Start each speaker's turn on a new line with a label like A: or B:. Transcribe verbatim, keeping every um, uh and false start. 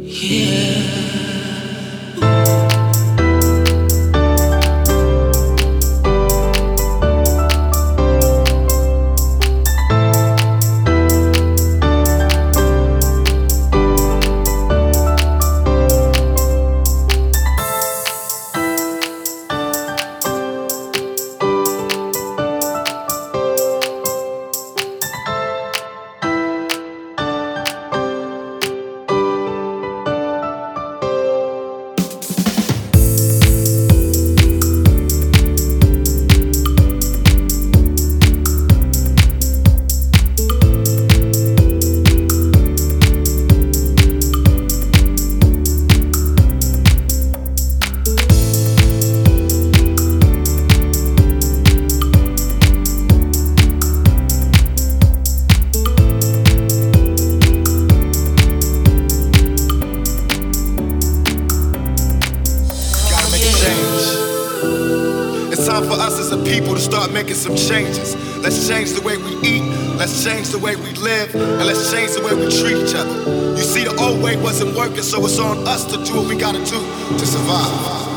A: It's time for us as a people to start making some changes. Let's change the way we eat, let's change the way we live, and let's change the way we treat each other. You see, the old way wasn't working, so it's on us to do what we gotta do to survive.